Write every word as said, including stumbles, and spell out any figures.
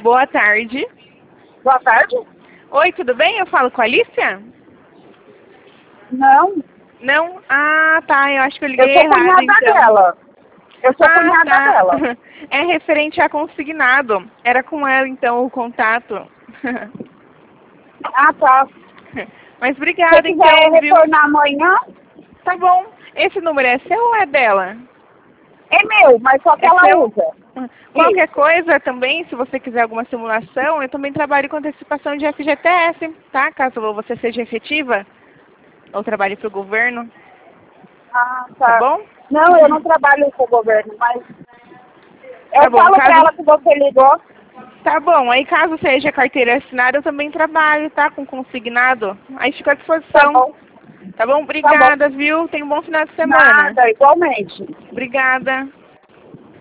Boa tarde. Boa tarde? Oi, tudo bem? Eu falo com a Alicia? Não. Não? Ah, tá. Eu acho que eu Eu liguei sou errado, cunhada então. dela. Eu sou Ah, cunhada tá. dela. É referente a consignado. Era com ela, então, o contato. Ah, tá. Mas Se você obrigada, quiser então, viu? retornar amanhã, Tá bom. Esse número é seu ou é dela? é meu, mas só que É ela seu? usa. Qualquer Isso. coisa também, se você quiser alguma simulação, eu também trabalho com antecipação de F G T S, tá? Caso você seja efetiva ou trabalhe para o governo, Ah, tá tá. bom? Não, eu não trabalho com o governo, mas Tá eu bom, falo pra caso... ela que você ligou. Tá bom, aí caso seja carteira assinada, eu também trabalho, tá? Com consignado. Aí fica à Tá disposição. bom. Tá bom? Tá bom. Obrigada, viu? Tenha um bom final de semana. Nada, igualmente. Obrigada.